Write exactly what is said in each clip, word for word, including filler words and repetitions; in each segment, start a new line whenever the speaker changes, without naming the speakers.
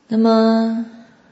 那么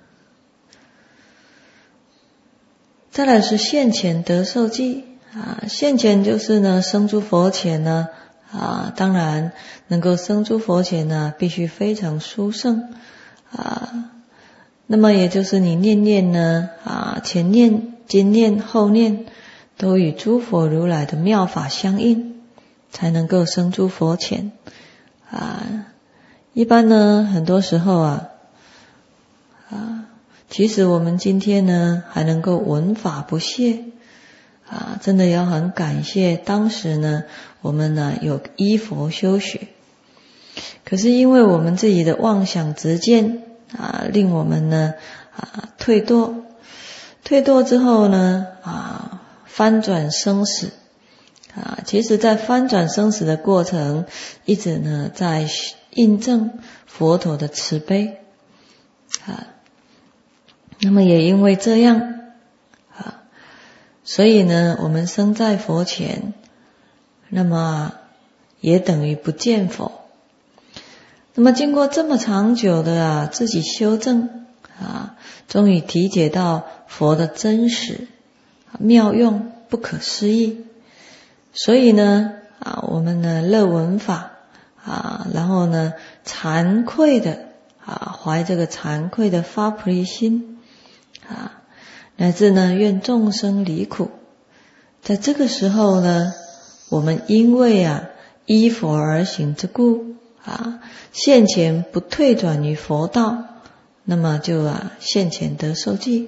再来是现前得受记啊，现前就是呢生诸佛前呢啊，当然能够生诸佛前呢，必须非常殊胜啊。那么也就是你念念呢啊，前念、今念、后念都与诸佛如来的妙法相应，才能够生诸佛前啊。一般呢，很多时候啊啊，其实我们今天呢还能够闻法不懈啊，真的要很感谢当时呢我们呢有依佛修学。可是因为我们自己的妄想执见啊，令我们呢啊退堕，退堕之后呢啊翻转生死啊，其实在翻转生死的过程，一直呢在印证佛陀的慈悲啊。那么也因为这样啊，所以呢我们生在佛前，那么也等于不见佛。那么经过这么长久的啊自己修正啊，终于体解到佛的真实妙用不可思议。所以呢啊我们呢乐闻法啊，然后呢惭愧的啊怀这个惭愧的发菩提心啊，乃至呢愿众生离苦。在这个时候呢，我们因为啊依佛而行之故啊，现前不退转于佛道，那么就啊现前得受记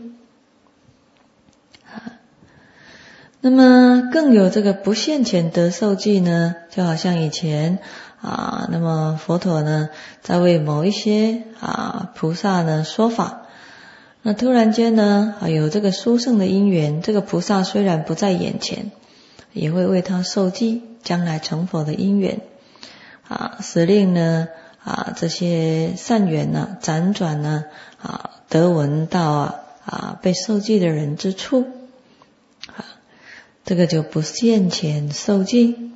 啊。那么更有这个不现前得受记呢，就好像以前啊，那么佛陀呢在为某一些啊菩萨呢说法，那突然间呢啊有这个殊胜的因缘，这个菩萨虽然不在眼前，也会为他受记将来成佛的因缘啊，使令呢啊这些善缘呢辗转呢啊得闻到啊啊被受记的人之处啊，这个就不现前受记。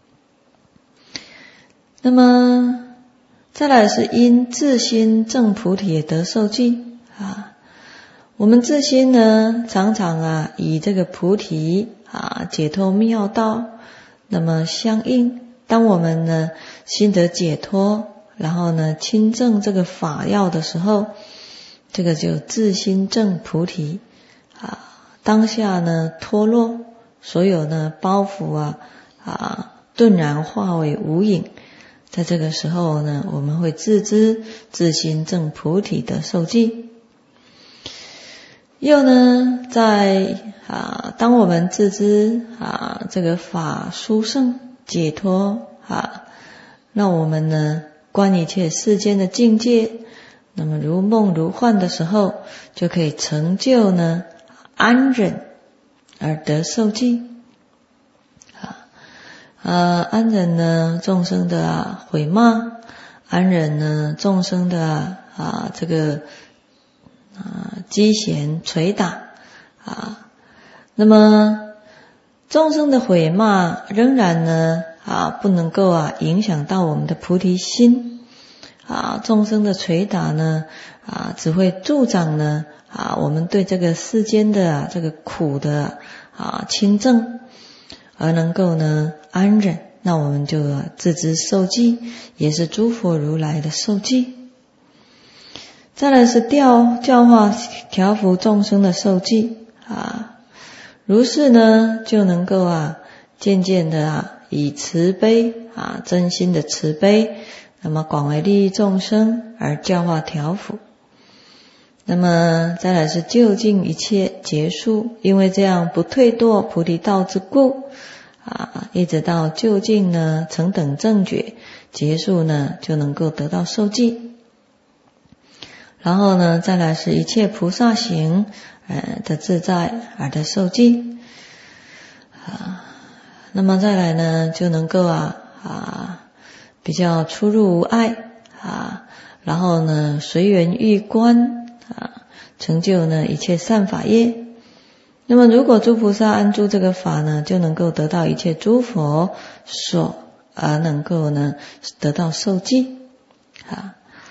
那么再来是因自心证菩提得受记啊。我们自心呢常常啊以这个菩提啊解脱妙道那么相应。当我们呢心得解脱，然后呢亲证这个法要的时候，这个就自心证菩提啊，当下呢脱落所有呢包袱啊啊顿然化为无影。在这个时候呢，我们会自知自心证菩提的受记。又呢在啊当我们自知啊这个法殊胜解脱啊，那我们呢观一切世间的境界，那么如梦如幻的时候，就可以成就呢安忍而得受记啊。呃安忍呢众生的啊毁骂，安忍呢众生的啊, 啊这个啊讥嫌捶打啊。那么众生的毁骂仍然呢啊不能够啊影响到我们的菩提心啊，众生的捶打呢啊只会助长呢啊我们对这个世间的啊这个苦的啊亲证，而能够呢安忍，那我们就啊自知受记，也是诸佛如来的受记。再来是调教化调伏众生的受记啊，如是呢就能够啊渐渐的啊以慈悲啊真心的慈悲，那么广为利益众生而教化调伏。那么再来是究竟一切结束，因为这样不退堕菩提道之故啊，一直到究竟呢成等正觉结束呢，就能够得到受记。然后呢再来是一切菩萨行呃的自在而得受记啊。那么再来呢就能够啊啊比较出入无碍啊，然后呢随缘欲观啊，成就呢一切善法业。那么如果诸菩萨安住这个法呢，就能够得到一切诸佛所而能够呢得到受记啊。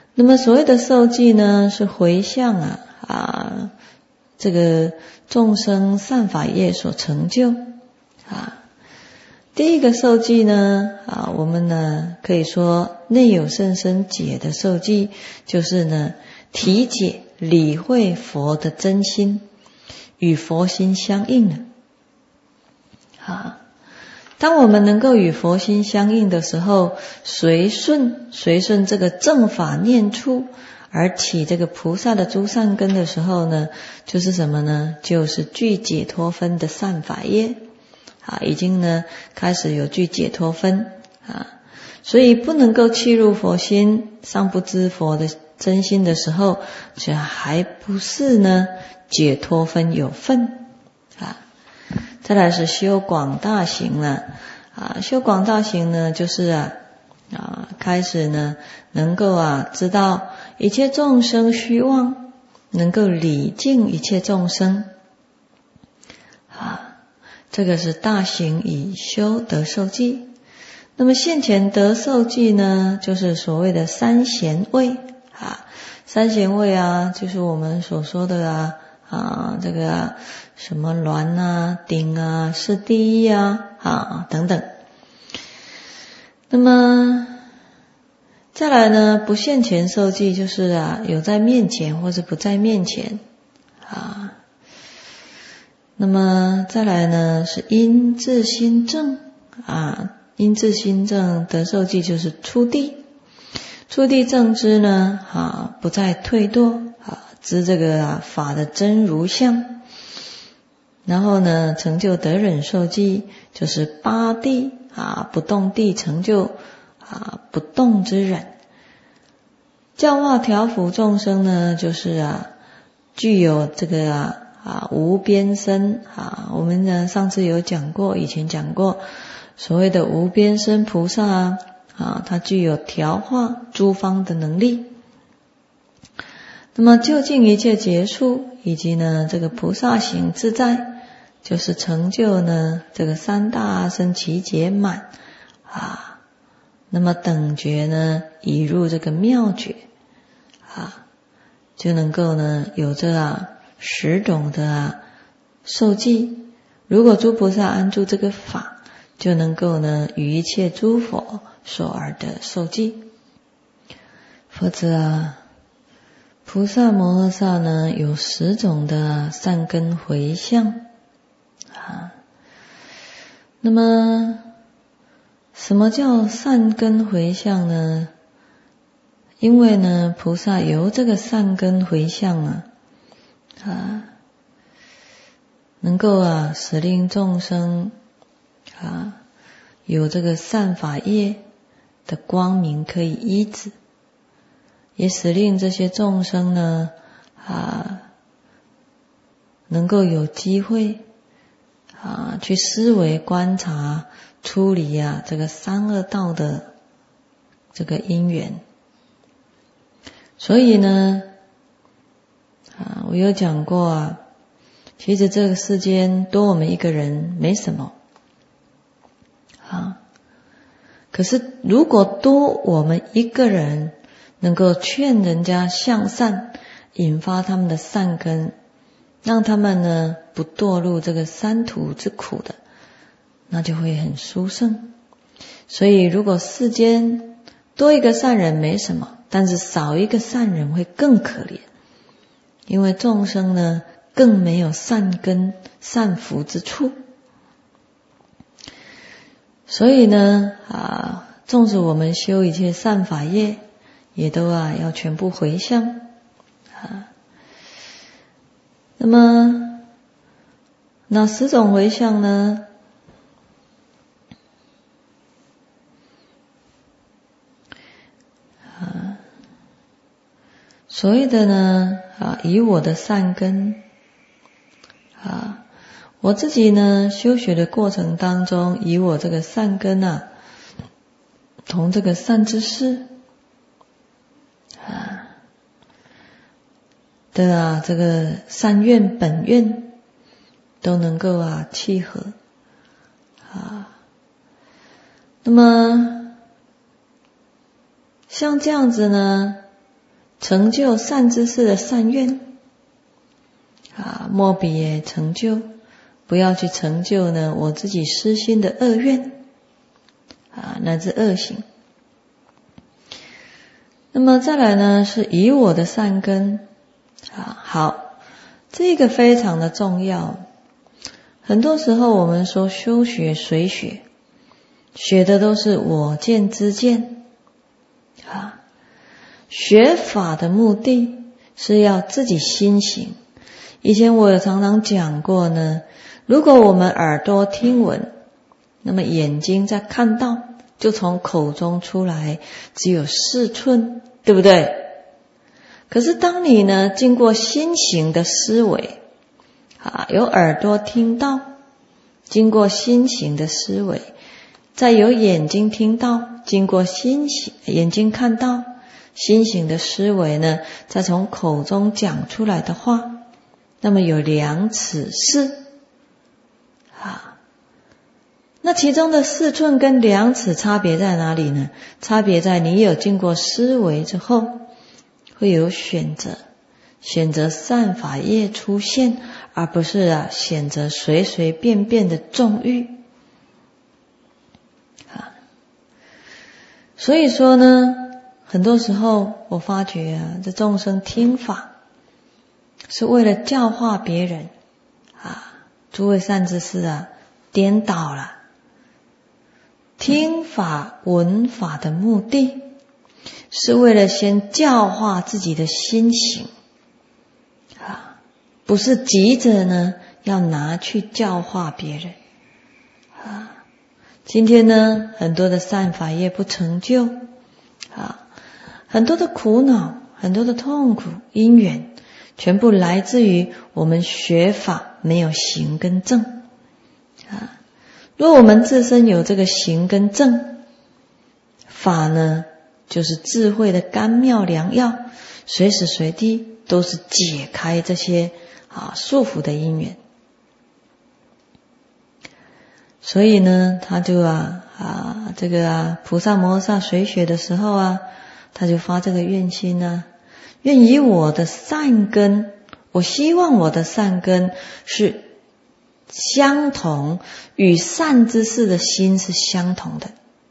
那么所谓的受记呢，是回向啊啊这个众生善法业所成就啊。第一个受记呢啊，我们呢可以说内有甚深解的受记，就是呢体解理会佛的真心，与佛心相应了啊。当我们能够与佛心相应的时候，随顺随顺这个正法念处而起这个菩萨的诸善根的时候呢，就是什么呢？就是具解脱分的善法业啊，已经呢开始有具解脱分啊，所以不能够契入佛心，尚不知佛的真心的时候，这还不是呢解脱分有份啊。再来是修广大行了啊，修广大行呢，就是啊啊开始呢能够啊知道一切众生虚妄，能够礼敬一切众生啊，这个是大行以修得受记。那么现前得受记呢，就是所谓的三贤位啊，三贤位啊，就是我们所说的啊啊这个啊什么鸾啊、顶啊、是第一啊啊等等。那么再来呢，不现前受记，就是啊有在面前或者不在面前啊。那么再来呢是因自心正啊，因自心正得受记就是初地，初地正知呢啊不再退堕啊，知这个啊法的真如相。然后呢成就得忍受记，就是八地啊不动地成就啊不动之忍。教化调伏众生呢，就是啊具有这个啊啊无边身啊，我们呢上次有讲过，以前讲过所谓的无边身菩萨啊啊，它具有调化诸方的能力。那么究竟一切结束，以及呢这个菩萨行自在，就是成就呢这个三大生其解满啊。那么等觉呢已入这个妙觉啊，就能够呢有这啊十种的啊受记。如果诸菩萨安住这个法，就能够呢与一切诸佛所而得受记。否则啊菩萨摩诃萨呢有十种的善根回向啊。那么什么叫善根回向呢？因为呢菩萨由这个善根回向啊啊能够啊使令众生啊有这个善法业的光明可以依止，也使令这些众生呢啊能够有机会啊去思维观察处理啊这个三恶道的这个因缘。所以呢啊我有讲过啊，其实这个世间多我们一个人没什么啊，可是如果多我们一个人能够劝人家向善，引发他们的善根，让他们呢不堕入这个三途之苦的，那就会很殊胜。所以如果世间多一个善人没什么，但是少一个善人会更可怜，因为众生呢更没有善根善福之处。所以呢啊，纵使我们修一切善法业，也都啊要全部回向啊。那么哪十种回向呢？啊，所谓的呢啊，以我的善根啊，我自己呢修学的过程当中，以我这个善根啊，同这个善知识啊的啊这个善愿本愿都能够啊契合啊。那么像这样子呢成就善知识的善愿啊，莫比也成就，不要去成就呢我自己私心的恶愿啊，乃至恶行。那么再来呢，是以我的善根啊，好，这个非常的重要。很多时候我们说修学随学，学的都是我见之见啊。学法的目的是要自己心行。以前我有常常讲过呢，如果我们耳朵听闻，那么眼睛在看到，就从口中出来，只有四寸，对不对？可是当你呢经过心行的思维啊，有耳朵听到，经过心行的思维，再有眼睛听到，经过心行眼睛看到，心行的思维呢，再从口中讲出来的话，那么有两尺四啊。那其中的四寸跟两尺差别在哪里呢？差别在你有经过思维之后，会有选择，选择善法业出现，而不是啊选择随随便便的纵欲啊。所以说呢，很多时候我发觉啊，这众生听法是为了教化别人啊，诸位善知识啊，颠倒了。听法闻法的目的是为了先教化自己的心行啊，不是急着呢要拿去教化别人啊。今天呢，很多的善法业不成就啊，很多的苦恼，很多的痛苦因缘，全部来自于我们学法没有行跟正啊。若我们自身有这个行跟正，法呢就是智慧的甘妙良药，随时随地都是解开这些啊束缚的因缘。所以呢，他就啊啊这个啊菩萨摩诃萨随学的时候啊，他就发这个愿心啊，愿以我的善根，我希望我的善根是相同，与善知识的心是相同的。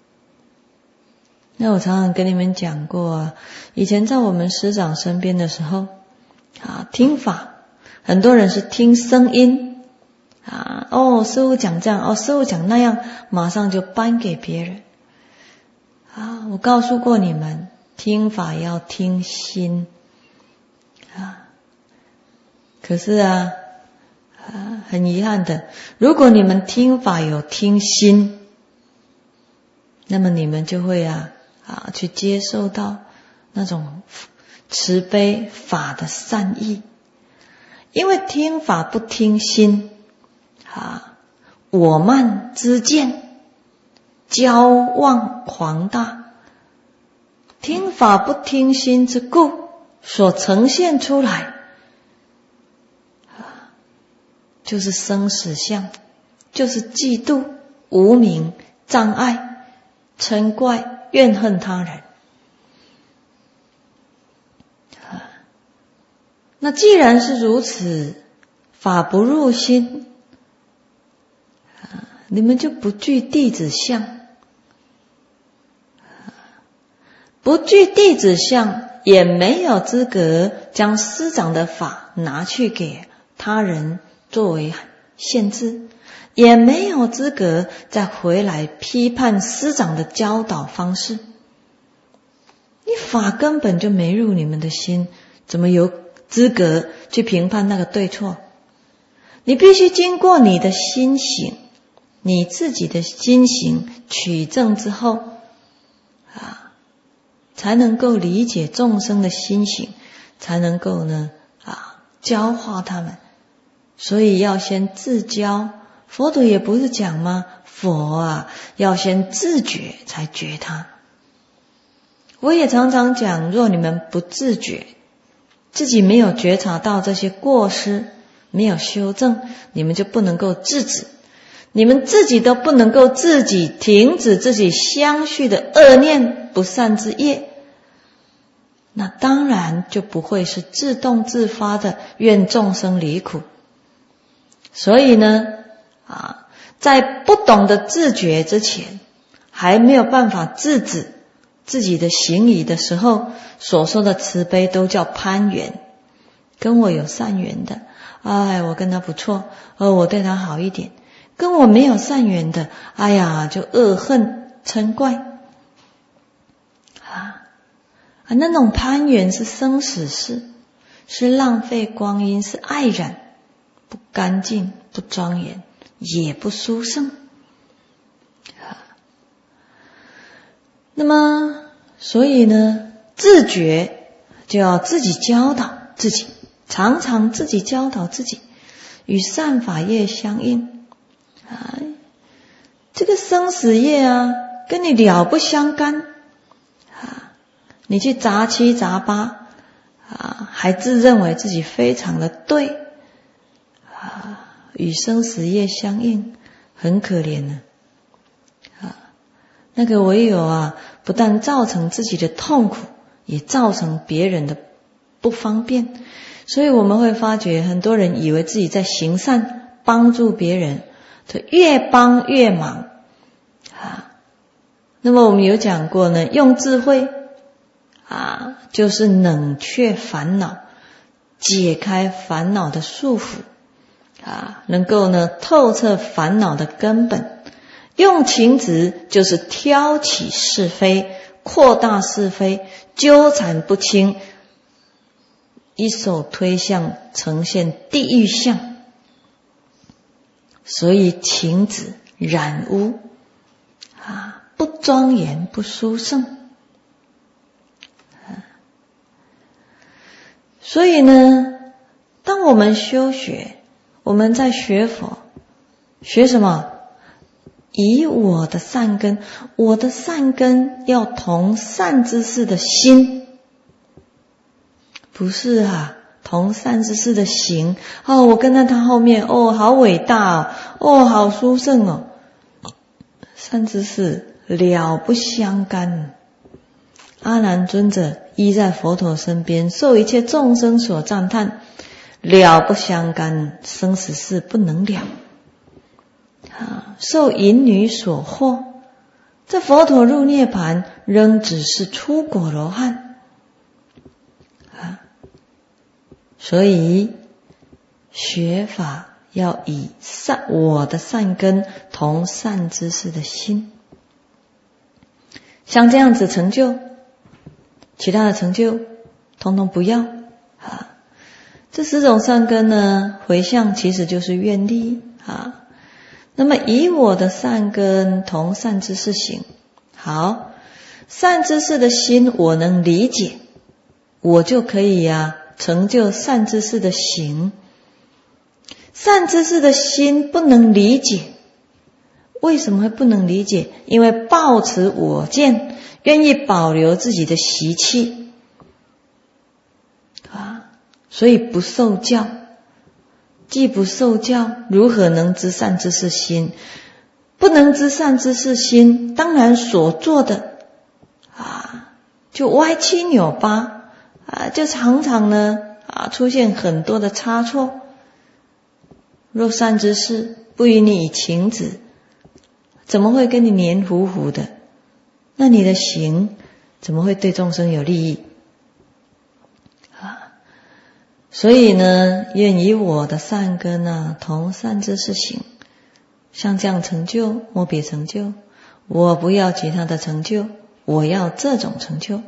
那我常常跟你们讲过啊，以前在我们师长身边的时候啊，听法很多人是听声音啊，哦师父讲这样，哦师父讲那样，马上就颁给别人啊。我告诉过你们，听法要听心啊。可是啊啊，很遗憾的，如果你们听法有听心，那么你们就会啊啊去接受到那种慈悲法的善意。因为听法不听心啊，我慢之见，骄妄狂大，听法不听心之故，所呈现出来就是生死相，就是嫉妒、无明、障碍、嗔怪、怨恨他人。那既然是如此，法不入心，你们就不具弟子相。不具弟子相，也没有资格将师长的法拿去给他人作为限制，也没有资格再回来批判师长的教导方式。你法根本就没入你们的心，怎么有资格去评判那个对错？你必须经过你的心行，你自己的心行取证之后啊，才能够理解众生的心行，才能够呢啊教化他们。所以要先自教，佛陀也不是讲吗？佛啊，要先自觉才觉他。我也常常讲，若你们不自觉，自己没有觉察到这些过失，没有修正，你们就不能够制止，你们自己都不能够自己停止自己相续的恶念不善之业那当然就不会是自动自发的愿众生离苦。所以呢，啊，在不懂得自觉之前，还没有办法制止自己的行仪的时候，所说的慈悲都叫攀缘。跟我有善缘的，哎，我跟他不错，哦，我对他好一点。跟我没有善缘的，哎呀，就恶恨嗔怪啊啊！那种攀缘是生死事，是浪费光阴，是爱染，不干净，不庄严，也不殊胜啊。那么，所以呢，自觉就要自己教导自己，常常自己教导自己，与善法业相应。啊，这个生死业啊，跟你了不相干啊！你去杂七杂八啊，还自认为自己非常的对啊，与生死业相应，很可怜呢啊！那个唯有啊，不但造成自己的痛苦，也造成别人的不方便。所以我们会发觉，很多人以为自己在行善，帮助别人。越帮越忙啊！那么我们有讲过呢，用智慧啊，就是冷却烦恼，解开烦恼的束缚啊，能够呢透彻烦恼的根本。用情执就是挑起是非，扩大是非，纠缠不清，一手推向呈现地狱相。所以情执染污啊，不庄严，不殊胜啊。所以呢，当我们修学，我们在学佛，学什么？以我的善根，我的善根要同善知识的心，不是啊。同善知识的行哦，我跟在他后面哦，好伟大哦，哦，好殊胜哦。善知识了不相干。阿难尊者依在佛陀身边，受一切众生所赞叹，了不相干，生死事不能了啊！受淫女所惑，这佛陀入涅盘，仍只是初果罗汉。所以学法要以善我的善根同善知识的心，像这样子成就，其他的成就统统不要啊。这十种善根呢，回向其实就是愿力啊。那么以我的善根同善知识行，好，善知识的心我能理解，我就可以呀、啊。成就善知识的行。善知识的心不能理解，为什么会不能理解？因为抱持我见，愿意保留自己的习气啊，所以不受教。既不受教，如何能知善知识心？不能知善知识心，当然所做的啊，就歪七扭八。啊，就常常呢啊出现很多的差错。若善知识不与你以情执，怎么会跟你黏糊糊的？那你的行怎么会对众生有利益啊？所以呢，愿以我的善根啊，同善知识行，像这样成就，莫别成就。我不要其他的成就，我要这种成就。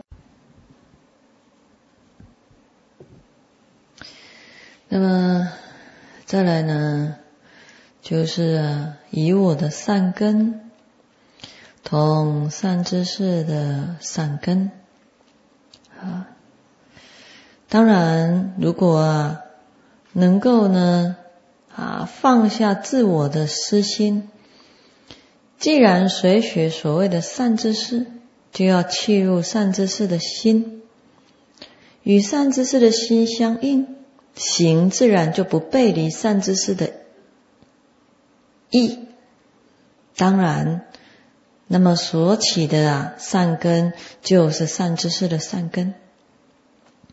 那么再来呢，就是啊，以我的善根同善知识的善根啊。当然，如果啊能够呢啊放下自我的私心，既然随学所谓的善知识，就要契入善知识的心，与善知识的心相应。行自然就不背离善知识的意，当然，那么所起的啊善根就是善知识的善根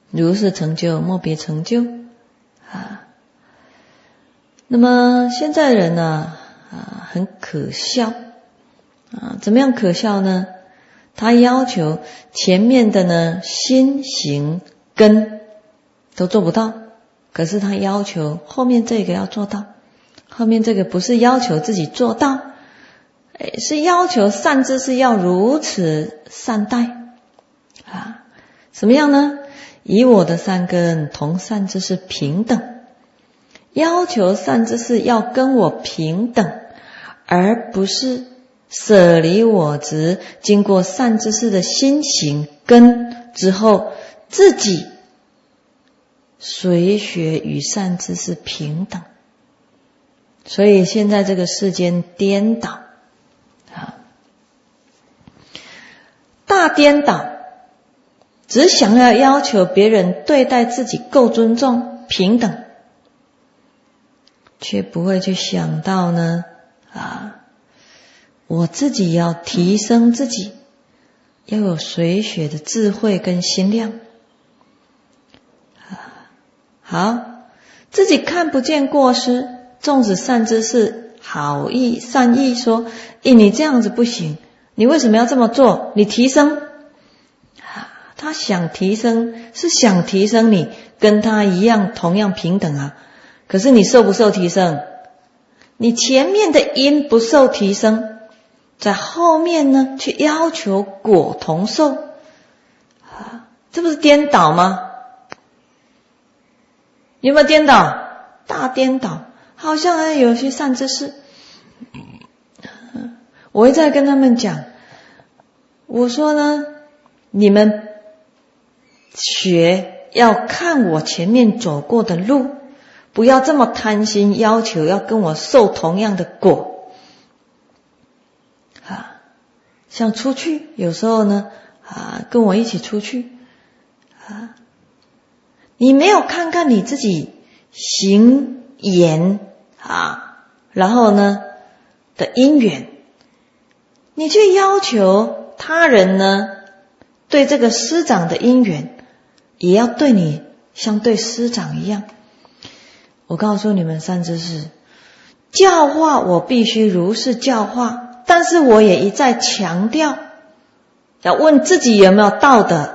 如是成就，莫别成就啊。那么现在人呢啊，很可笑啊，怎么样可笑呢？他要求前面的呢心行根都做不到，可是他要求后面这个要做到。后面这个不是要求自己做到，是要求善知识要如此善待啊。什么样呢？以我的善根同善知识平等，要求善知识要跟我平等，而不是舍离我执，经过善知识的心行根之后，自己随学与善知识平等。所以现在这个世间颠倒啊，大颠倒，只想要要求别人对待自己够尊重平等，却不会去想到呢啊，我自己要提升自己，要有随学的智慧跟心量啊。好，自己看不见过失，纵使善知识好意善意说，诶，你这样子不行，你为什么要这么做？你提升啊，他想提升是想提升你跟他一样同样平等啊，可是你受不受提升？你前面的因不受提升，在后面呢去要求果同受啊，这不是颠倒吗？有没有颠倒？大颠倒。好像有些善知识，我一再跟他们讲，我说呢，你们学要看我前面走过的路，不要这么贪心，要求要跟我受同样的果啊。像出去有时候呢啊，跟我一起出去啊，你没有看看你自己行言啊，然后呢的因缘，你去要求他人呢对这个师长的因缘，也要对你像对师长一样。我告诉你们善知识，教化我必须如是教化，但是我也一再强调，要问自己有没有道德。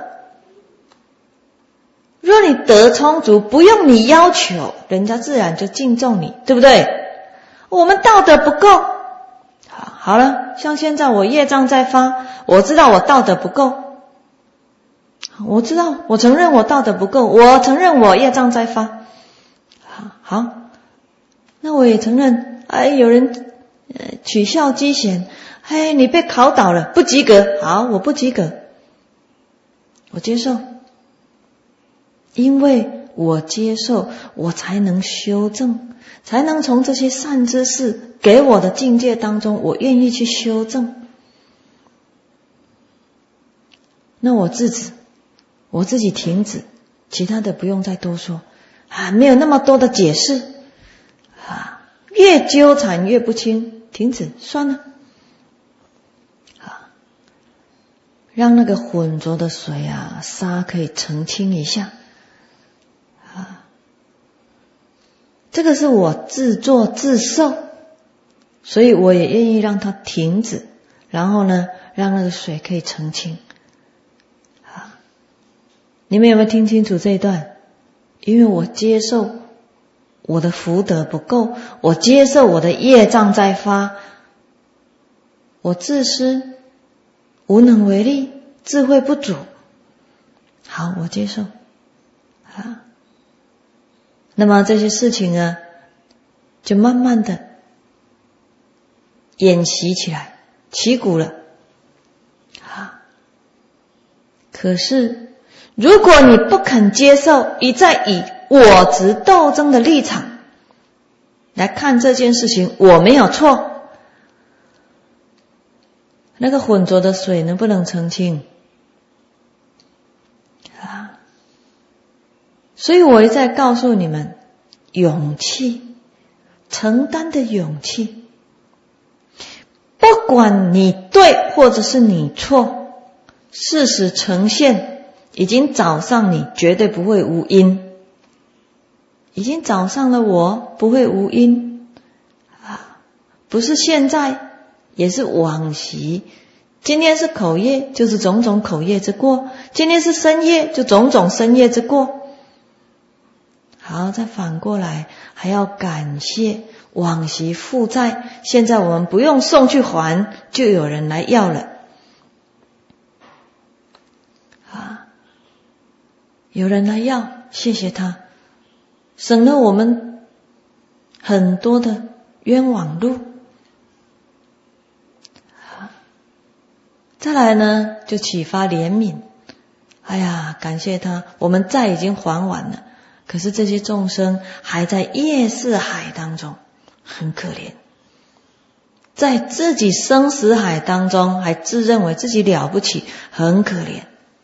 若你德充足，不用你要求，人家自然就敬重你，对不对？我们道德不够，好，好了，像现在我业障在发，我知道我道德不够，我知道，我承认我道德不够，我承认我业障在发，好，好，那我也承认，哎，有人呃取笑讥嫌，哎，你被考倒了，不及格，好，我不及格，我接受。因为我接受，我才能修正，才能从这些善知识给我的境界当中，我愿意去修正。那我制止，我自己停止，其他的不用再多说啊，没有那么多的解释啊，越纠缠越不清，停止，算了啊，让那个浑浊的水啊沙可以澄清一下。这个是我自作自受，所以我也愿意让它停止，然后呢，让那个水可以澄清。啊，你们有没有听清楚这一段？因为我接受我的福德不够，我接受我的业障在发，我自私，无能为力，智慧不足。好，我接受。啊。那么这些事情呢，就慢慢的演习起来，起鼓了啊！可是如果你不肯接受，一再以我执斗争的立场来看这件事情，我没有错，那个浑浊的水能不能澄清？所以我一再告诉你们，勇气，承担的勇气，不管你对或者是你错，事实呈现， 已经找上你，绝对不会无因。已经找上了我，不会无因啊！不是现在，也是往昔。今天是口业，就是种种口业之过；今天是身业，就种种身业之过。好，再反过来，还要感谢往昔负债，现在我们不用送去还，就有人来要了。啊，有人来要，谢谢他。省了我们很多的冤枉路。再来呢，就启发怜悯。哎呀，感谢他，我们债已经还完了，可是这些众生还在业识海当中，很可怜，在自己生死海当中还自认为自己了不起，很可怜。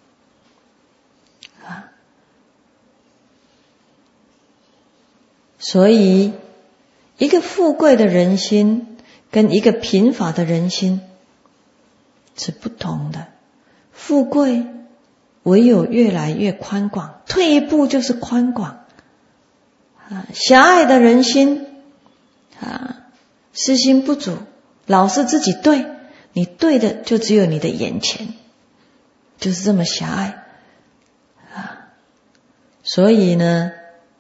所以一个富贵的人心跟一个贫乏的人心是不同的。富贵唯有越来越宽广，退一步就是宽广啊。狭隘的人心啊，私心不足，老是自己对，你对的就只有你的眼前，就是这么狭隘啊。所以呢，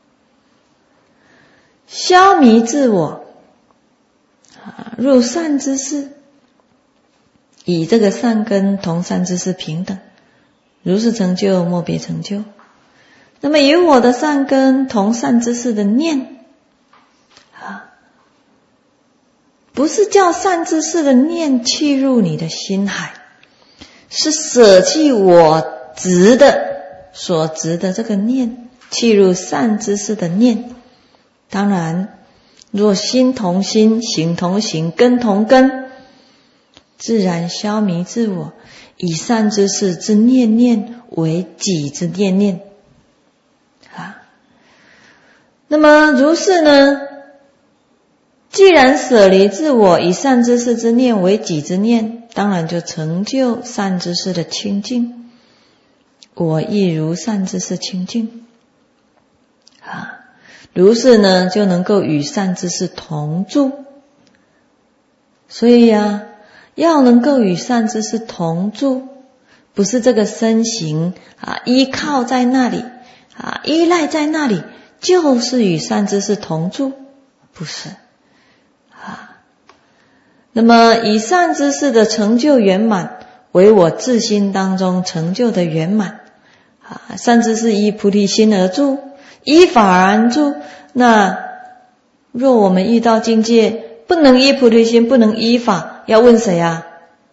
消弭自我啊，入善知识，以这个善根同善知识平等，如是成就，莫别成就。那么以我的善根同善知识的念啊，不是叫善知识的念契入你的心海，是舍弃我执的所执的这个念，契入善知识的念。当然，若心同心，行同行，根同根，自然消弭自我，以善知识之念念为己之念念啊。那么如是呢，既然舍离自我，以善知识之念为己之念，当然就成就善知识的清净。我亦如善知识清净啊。如是呢，就能够与善知识同住。所以呀、啊，要能够与善知识同住，不是这个身形啊依靠在那里啊依赖在那里，就是与善知识同住，不是啊。那么以善知识的成就圆满，为我自心当中成就的圆满啊。善知识依菩提心而住，依法而安住。那若我们遇到境界不能依菩提心，不能依法，要问谁啊？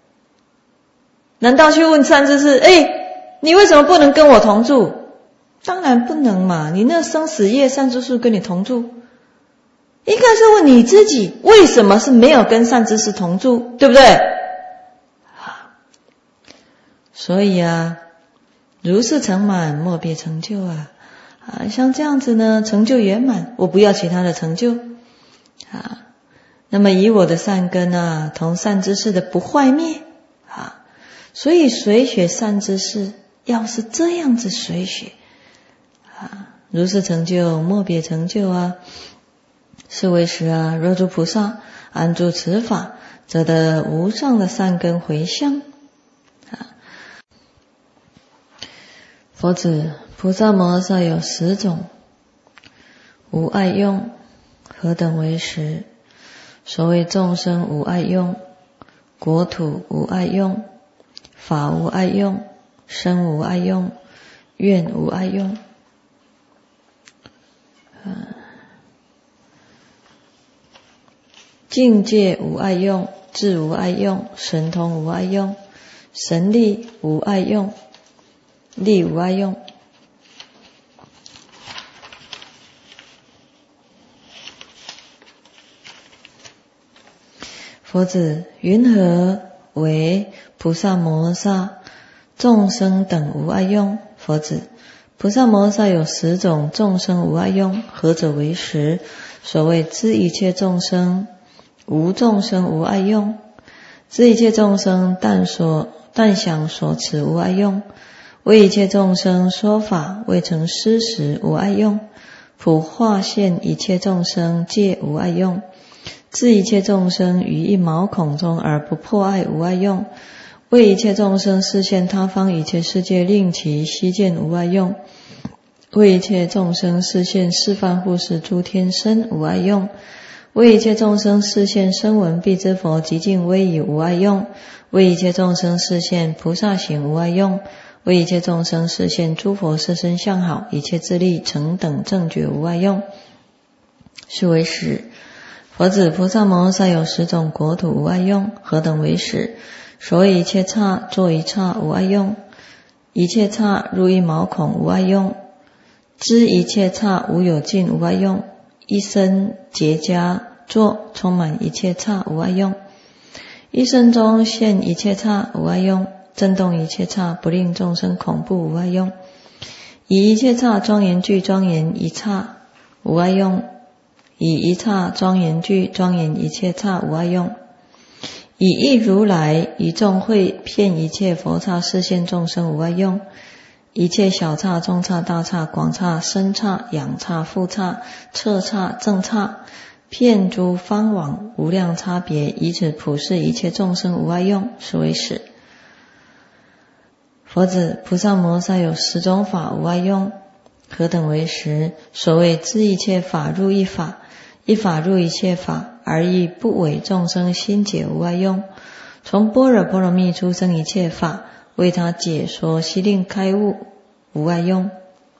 难道去问善知识，哎，你为什么不能跟我同住？当然不能嘛，你那生死业善知识跟你同住，应该是问你自己，为什么是没有跟善知识同住，对不对？所以啊，如是成满，莫别成就啊。啊，像这样子呢，成就圆满，我不要其他的成就啊。那么以我的善根啊，同善知识的不坏灭啊，所以随学善知识，要是这样子随学啊，如是成就，莫别成就啊。是为时啊，若诸菩萨安住此法，则得无上的善根回向啊。佛子，菩萨摩诃萨有十种，无爱用，何等为十？所谓众生无爱用，国土无爱用，法无爱用，身无爱用，愿无爱用。境界无爱用，智无爱用，神通无爱用，神力无爱用，力无爱用。佛子，云何为菩萨摩诃萨众生等无爱用？佛子，菩萨摩诃萨有十种众生无爱用，何者为十？所谓知一切众生，无众生无爱用。知一切众生，但所但想所持无爱用。 为一切众生说法，未成失时无碍用。普化现一切众生皆无碍用。治一切众生于一毛孔中而不破碍无碍用。为一切众生示现他方一切世界，令其悉见无碍用。为一切众生示现示范护持诸天身无碍用。为一切众生示现声闻辟支佛极尽威仪无碍用。为一切众生示现菩萨行无碍用。为一切众生示现诸佛色身相好，一切自利成等正觉无碍用。是为实。佛子，菩萨摩诃萨有十种国土无碍用，何等为实？所谓一切刹作一刹无碍用，一切刹入一毛孔无碍用，知一切刹无有尽无碍用，一生结跏作充满一切刹无碍用，一生中现一切刹无碍用，震动一切刹不令众生恐怖无碍用，以一切刹庄严具庄严一刹无碍用，以一刹庄严具庄严一切刹无碍用，以一如来以众会遍一切佛刹示现众生无碍用，一切小刹中刹大刹广刹深刹仰刹复刹侧刹正刹遍诸方往无量差别，以此普示一切众生无碍用，是为实。佛子，菩萨摩诃萨有十种法无碍用，何等为实？所谓知一切法入一法，一法入一切法，而亦不违众生心解无碍用。从般若波罗蜜出生一切法，为他解说悉令开悟无碍用。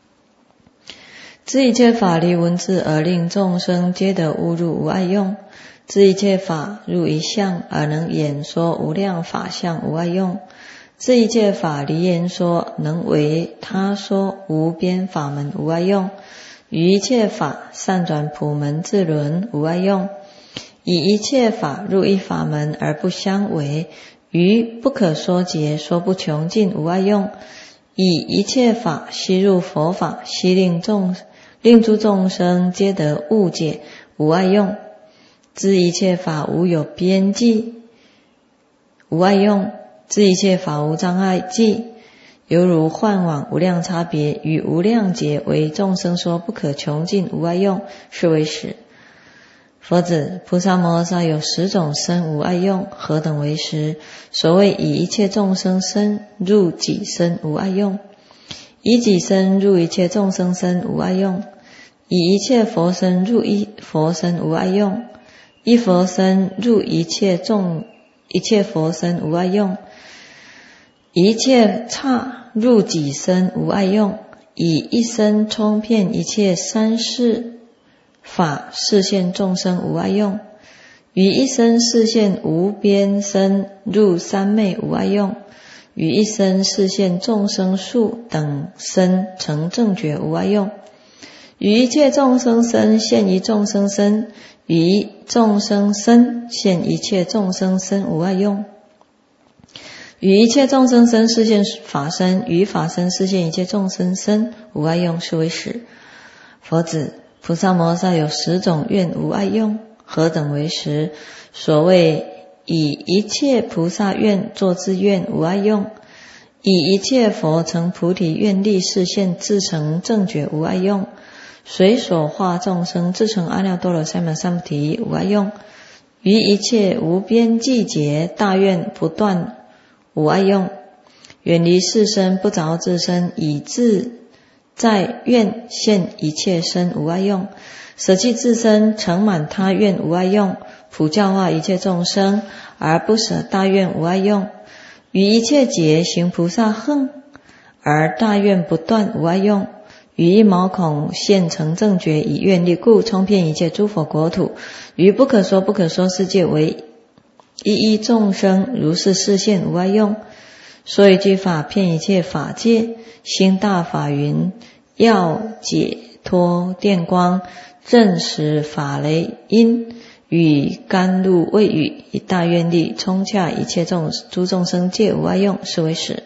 知一切法离文字而令众生皆得悟入无碍用。知一切法入一相而能演说无量法相无碍用。知一切法离言说能为他说无边法门无碍用。于一切法善转普门自轮无碍用。以一切法入一法门而不相违，于不可说劫说不穷尽无碍用。以一切法悉入佛法，悉令众令诸众生皆得悟解无碍用。知一切法无有边际无碍用。知一切法无障碍际，犹如幻网无量差别，与无量劫为众生说不可穷尽无碍用，是为实。佛子，菩萨摩诃萨有十种身无碍用，何等为实？所谓以一切众生身入己身无碍用，以己身入一切众生身无碍用，以一切佛身入一佛身无碍用，一佛身入一切众一切佛身无碍用，一切刹入己身无碍用，以一身充遍一切三世法示现众生无碍用，于一身示现无边身入三昧无碍用，于一身示现众生数等身成正觉无碍用，于一切众生身现一众生身，于众生身现一切众生身无碍用，于一切众生身示现法身，于法身示现一切众生身无碍用，是为实。佛子，菩萨摩诃萨有十种愿无碍用，何等为实？所谓以一切菩萨愿作之愿无碍用，以一切佛成菩提愿力示现自成正觉无碍用，随所化众生自成阿耨多罗三藐三菩提无碍用，于一切无边际劫大愿不断无碍用，远离世身不着自身，以自在愿现一切身无碍用，舍弃自身成满他愿无碍用，普教化一切众生而不舍大愿无碍用，于一切劫行菩萨行而大愿不断无碍用，于一毛孔现成正觉，以愿力故充遍一切诸佛国土，于不可说不可说世界为一一众生如是示现无碍用。说一句法遍一切法界，兴大法云，要解脱电光，正实法雷音，与甘露未雨，以大愿力充洽一切众诸众生界无碍用，是为实。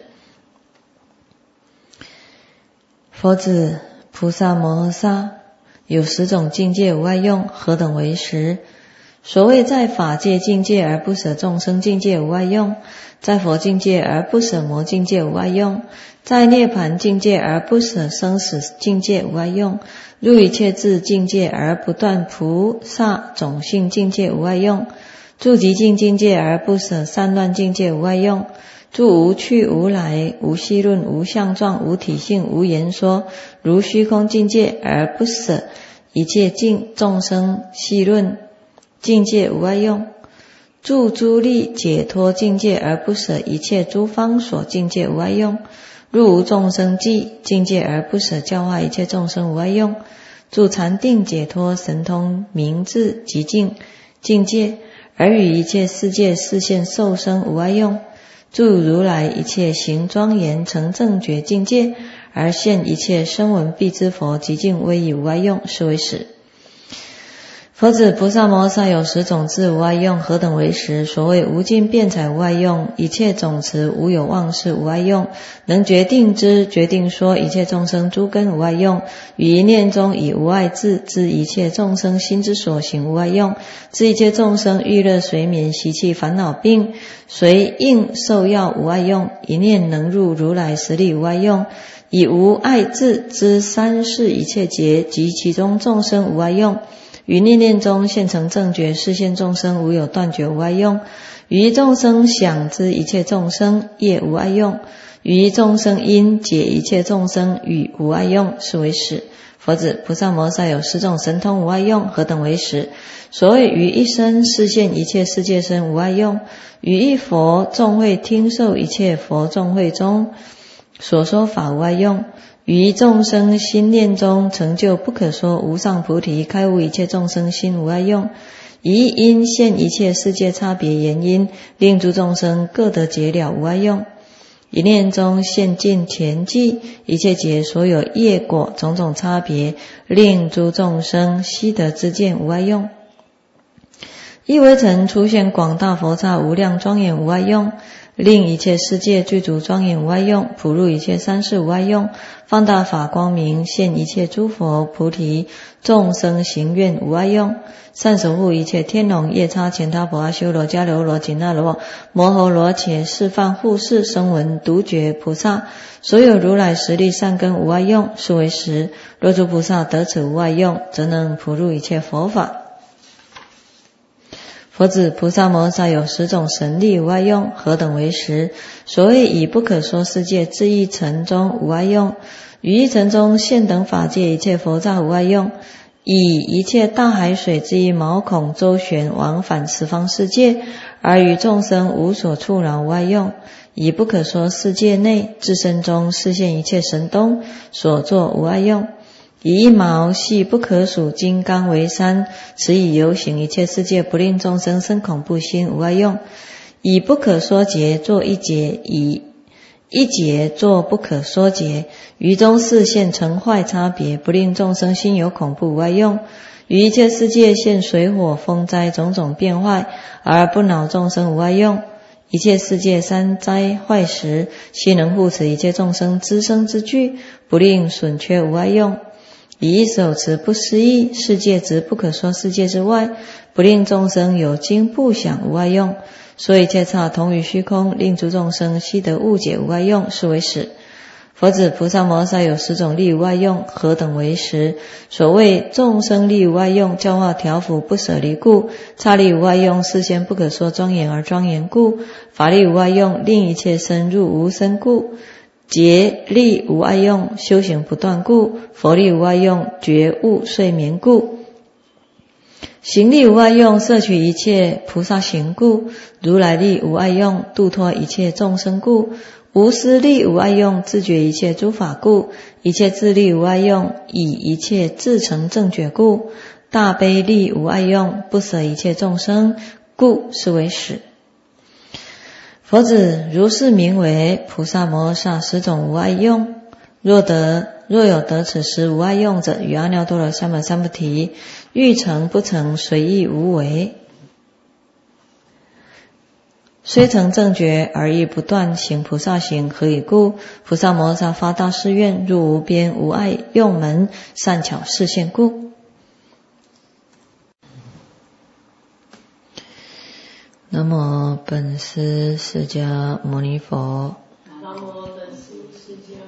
佛子，菩萨摩诃萨有十种境界无碍用，何等为实？所谓在法界境界而不舍众生境界无碍用，在佛境界而不舍魔境界无碍用， 在涅槃境界而不舍生死境界无碍用，入一切智境界而不断菩萨种性境界无碍用，住极静境界而不舍散乱境界无碍用，住无去无来无细论无相状无体性无言说如虚空境界而不舍一切境众生细论境界无碍用，住诸力解脱境界而不舍一切诸方所境界无碍用，入无众生际境界而不舍教化一切众生无碍用，住禅定解脱神通明智极静境界而与一切世界示现受生无碍用，住如来一切行庄严成正觉境界而现一切声闻必知佛极静威仪无碍用，是为实。佛子菩萨摩诃萨有十种智无碍用，何等为实？所谓无尽辩才无碍用，一切总持无有忘事无碍用，能决定知决定说一切众生诸根无碍用，于一念中以无碍智知一切众生心之所行无碍用，知一切众生欲乐随眠习气烦恼病随应受药无碍用，一念能入如来实力无碍用，以无碍智知三世一切劫及其中众生无碍用，于念念中现成正觉示现众生无有断绝无碍用，于众生想知一切众生业无碍用，于众生因解一切众生语无碍用，是为实。佛子菩萨摩诃萨有十种神通无碍用，何等为实？所谓于一生示现一切世界身无碍用，于一佛众会听受一切佛众会中所说法无碍用，于众生心念中成就不可说无上菩提，开悟一切众生心无碍用，以因现一切世界差别原因，令诸众生各得解了无碍用，一念中现尽前际一切劫所有业果种种差别，令诸众生悉得知见无碍用，一微尘出现广大佛刹无量庄严无碍用，令一切世界具足庄严无碍用，普入一切三世无碍用，放大法光明现一切诸佛菩提众生行愿无碍用，善守护一切天龙夜叉乾闥婆阿修罗迦楼罗紧那罗摩诃罗伽示范护世声闻独觉菩萨所有如来实力善根无碍用，是为实。若诸菩萨得此无碍用，则能普入一切佛法。佛子菩萨摩诃萨有十种神力无碍用，何等为实？所谓以不可说世界至一尘中无碍用，于一尘中现等法界一切佛刹无碍用，以一切大海水之一毛孔周旋往返十方世界，而于众生无所触扰无碍用，以不可说世界内自身中示现一切神通所作无碍用，以一毛细不可数金刚为山，此以游行一切世界，不令众生生恐怖心无碍用，以不可说劫作一劫，以一劫作不可说劫，于中示现成坏差别，不令众生心有恐怖无碍用，于一切世界现水火风灾种种变坏，而不恼众生无碍用，一切世界三灾坏时，悉能护持一切众生资生之具，不令损缺无碍用，以一手持不思议世界之不可说世界之外，不令众生有惊怖想无碍用，所以一切刹同于虚空，令诸众生悉得误解无碍用，是为实。佛子菩萨摩诃萨有十种力无碍用，何等为实？所谓众生力无碍用，教化调伏不舍离故；刹力无碍用，示现不可说庄严而庄严故；法力无碍用，令一切深入无生故；劫力无碍用，修行不断故；佛力无碍用，觉悟睡眠故；行力无碍用，摄取一切菩萨行故；如来力无碍用，度脱一切众生故；无私力无碍用，自觉一切诸法故；一切智力无碍用，以一切自成正觉故；大悲力无碍用，不舍一切众生故，是为实。佛子如是名为菩萨摩诃萨十种无碍用。若得若有得此十无碍用者，与阿耨多罗三藐三菩提，欲成不成，随意无为。虽成正觉，而亦不断行菩萨行，何以故？菩萨摩诃萨发大誓愿，入无边无碍用门，善巧示现故。南无本师释迦牟尼佛。
南无本师释迦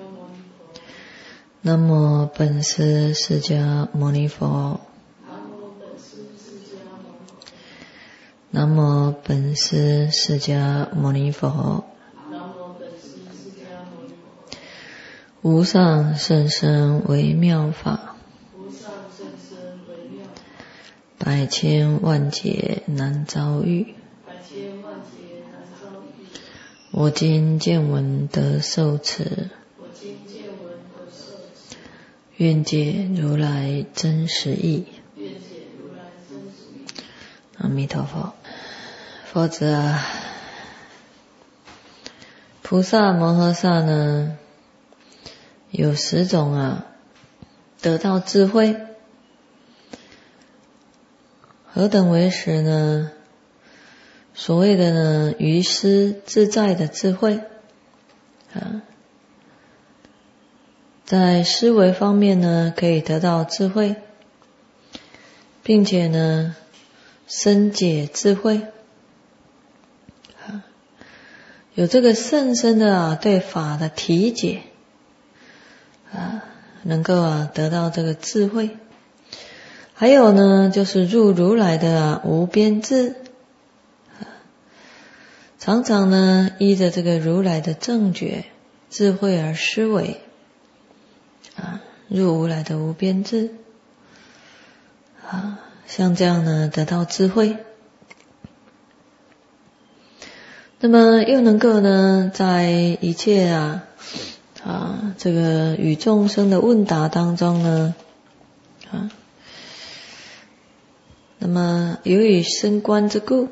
南无本师释迦牟尼佛。南无本师释迦牟尼佛。无上甚深微妙法，百千万劫难遭遇。我今见闻得受持，愿解如来真实义。阿弥陀佛。佛子啊，菩萨摩诃萨呢，有十种啊，得到智慧。何等为十呢？所谓的呢，于思自在的智慧啊，在思维方面呢，可以得到智慧，并且呢，深解智慧，啊，有这个甚深的啊，对法的体解，啊，能够啊，得到这个智慧。还有呢，就是入如来的啊无边智，常常呢依着这个如来的正觉智慧而思维，啊，入如来的无边智，啊，像这样呢得到智慧，那么又能够呢在一切啊啊这个与众生的问答当中呢，啊。那么由于升观之故，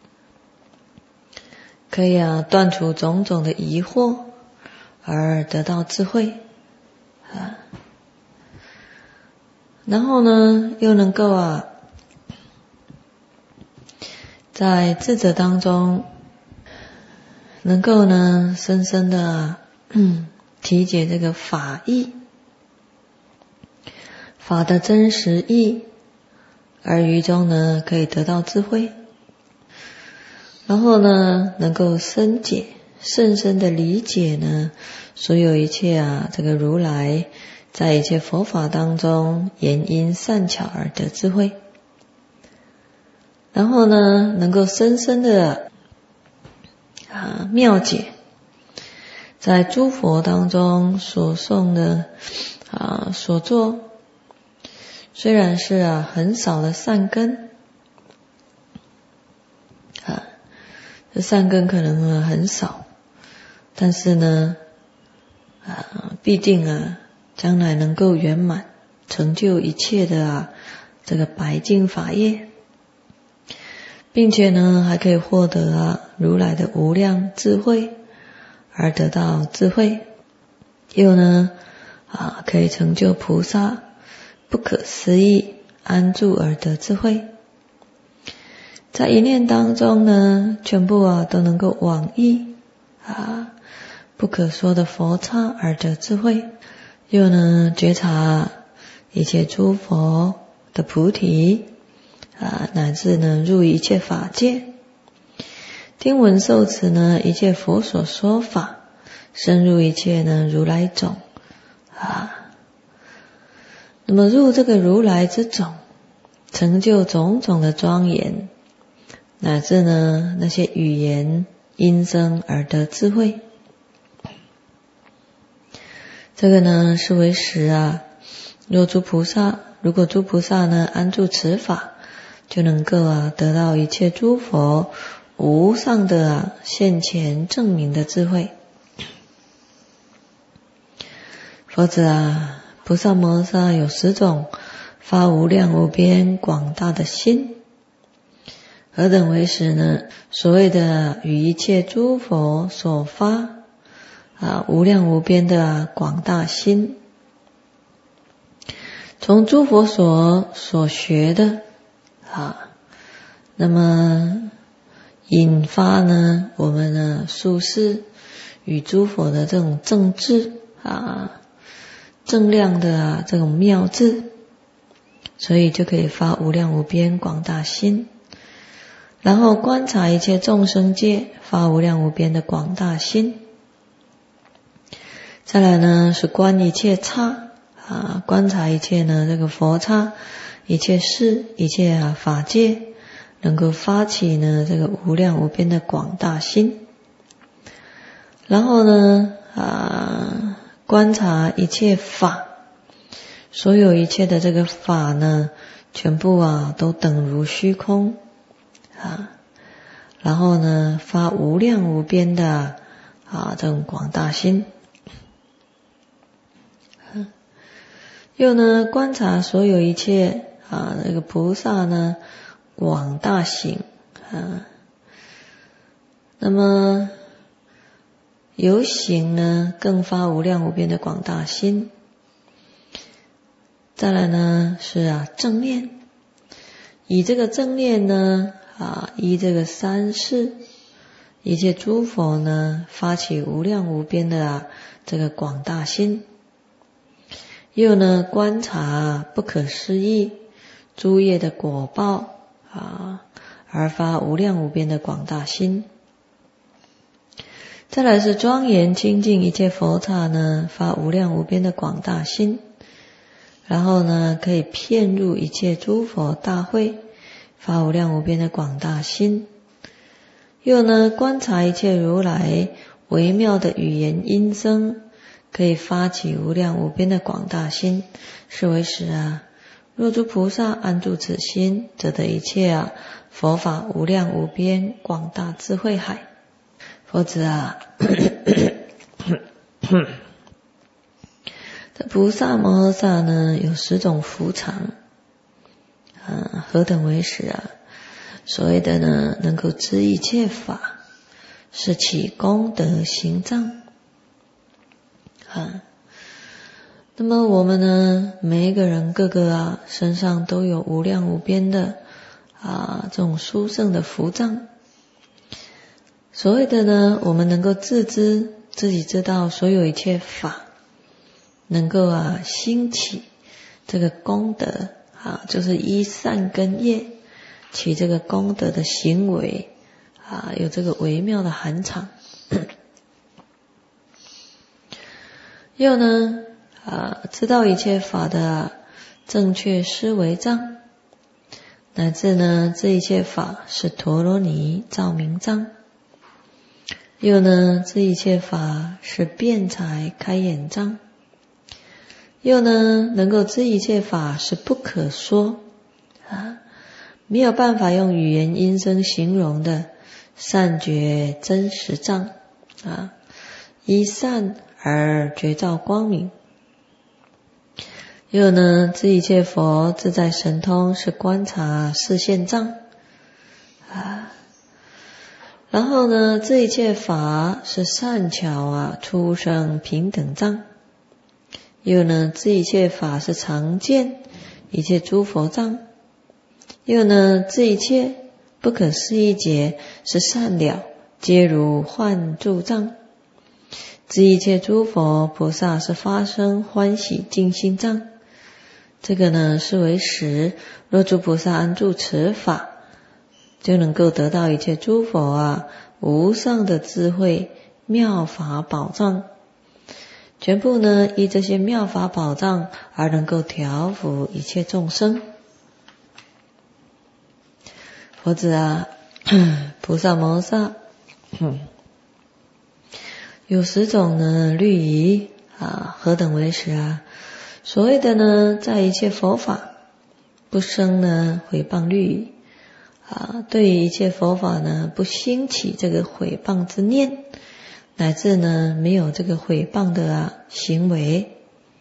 可以啊断除种种的疑惑，而得到智慧啊。然后呢，又能够啊在智者当中，能够呢深深的啊嗯体解这个法义，法的真实义。而于中呢，可以得到智慧，然后呢，能够深解、甚深的理解呢，所有一切啊，这个如来在一切佛法当中言因善巧而得智慧，然后呢，能够深深的啊妙解，在诸佛当中所诵的啊所作。虽然是啊很少的善根，啊，这善根可能啊很少，但是呢，啊必定啊将来能够圆满成就一切的啊这个白净法业，并且呢还可以获得啊如来的无量智慧，而得到智慧，又呢啊可以成就菩萨。不可思议安住而得智慧，在一念当中呢，全部啊都能够往诣啊不可说的佛刹而得智慧，又呢觉察一切诸佛的菩提啊，乃至呢入一切法界，听闻受持呢一切佛所说法，深入一切呢如来种啊。那么入这个如来之种，成就种种的庄严，乃至呢那些语言因声而得智慧，这个呢是为实啊。若诸菩萨，如果诸菩萨呢安住此法，就能够啊得到一切诸佛无上的啊现前证明的智慧。佛子啊。菩萨摩诃萨有十种发无量无边广大的心，何等为实呢？所谓的与一切诸佛所发啊无量无边的、啊、广大心，从诸佛所所学的啊，那么引发呢我们呢宿世与诸佛的这种正智啊。正量的啊这种妙智，所以就可以发无量无边广大心，然后观察一切众生界，发无量无边的广大心。再来呢是观一切刹啊，观察一切呢这个佛刹，一切事，一切啊法界，能够发起呢这个无量无边的广大心。然后呢啊，观察一切法，所有一切的这个法呢，全部啊都等如虚空啊。然后呢，发无量无边的啊这种广大心。又呢，观察所有一切啊，那个菩萨呢，广大行啊。那么有行呢，更发无量无边的广大心。再来呢是啊正念，以这个正念呢啊，依这个三世一切诸佛呢，发起无量无边的啊这个广大心。又呢观察不可思议诸业的果报啊，而发无量无边的广大心。再来是庄严清净一切佛刹呢，发无量无边的广大心。然后呢可以遍入一切诸佛大会，发无量无边的广大心。又呢观察一切如来微妙的语言音声，可以发起无量无边的广大心。是为实啊，若诸菩萨安住此心，则得一切啊佛法无量无边广大智慧海。佛子啊这菩萨摩诃萨呢有十种福常啊，何等为实啊？所谓的呢能够知一切法，是起功德行障啊。那么我们呢每一个人各个啊身上都有无量无边的啊这种殊胜的福障。所谓的呢我们能够自知自己知道所有一切法，能够啊兴起这个功德啊，就是依善根业起这个功德的行为啊，有这个微妙的含藏。又呢啊，知道一切法的正确思维障，乃至呢这一切法是陀罗尼照明障。又呢这一切法是辩才开眼障。又呢能够知一切法是不可说啊，没有办法用语言音声形容的善觉真实障啊，依善而觉照光明。又呢知一切佛自在神通是观察示现障啊。然后呢这一切法是善巧啊出生平等障。又呢这一切法是常见一切诸佛障。又呢这一切不可思议劫是善了皆如幻住障。知一切诸佛菩萨是发生欢喜净心障。这个呢是为实，若诸菩萨安住此法，就能够得到一切诸佛啊无上的智慧妙法宝藏，全部呢依这些妙法宝藏而能够调伏一切众生。佛子啊，菩萨摩诃萨有十种呢律仪啊，何等为实啊？所谓的呢在一切佛法不生呢毁谤律仪啊，对于一切佛法呢不兴起这个毁谤之念，乃至呢没有这个毁谤的啊行为。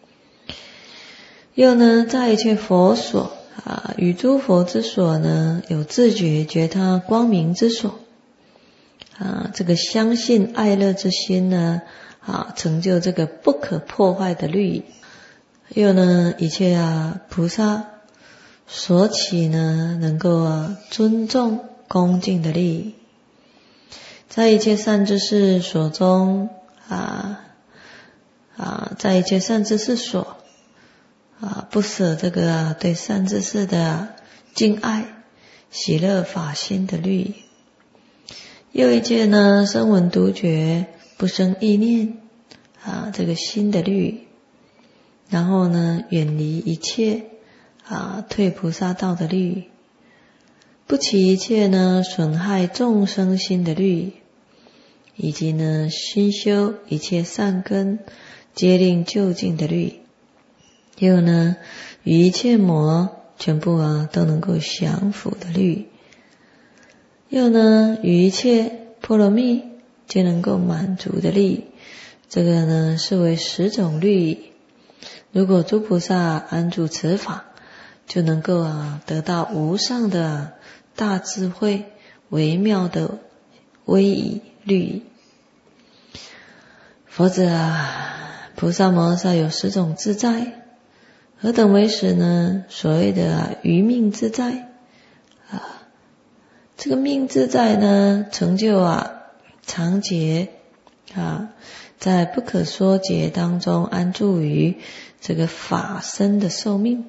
又呢在一切佛所啊，与诸佛之所呢有自觉觉他光明之所啊，这个相信爱乐之心呢啊，成就这个不可破坏的律仪。又呢一切啊菩萨所起呢能够啊尊重恭敬的利益，在一切善知识所中啊啊，在一切善知识所啊，不舍这个啊对善知识的、啊、敬爱喜乐法心的律仪。又一切呢声闻独觉不生意念啊，这个心的律仪。 然后呢，远离一切啊退菩萨道的律，不起一切呢损害众生心的律，以及呢心修一切善根皆令究竟的律，又呢与一切魔全部啊都能够降伏的律，又呢与一切波罗蜜皆能够满足的律，这个呢是为十种律。如果诸菩萨安住此法，就能够啊得到无上的大智慧，微妙的威仪律。佛子啊，菩萨摩诃萨有十种自在，何等为十呢？所谓的啊余命自在啊，这个命自在呢，成就啊常劫啊，在不可说劫当中安住于这个法身的寿命。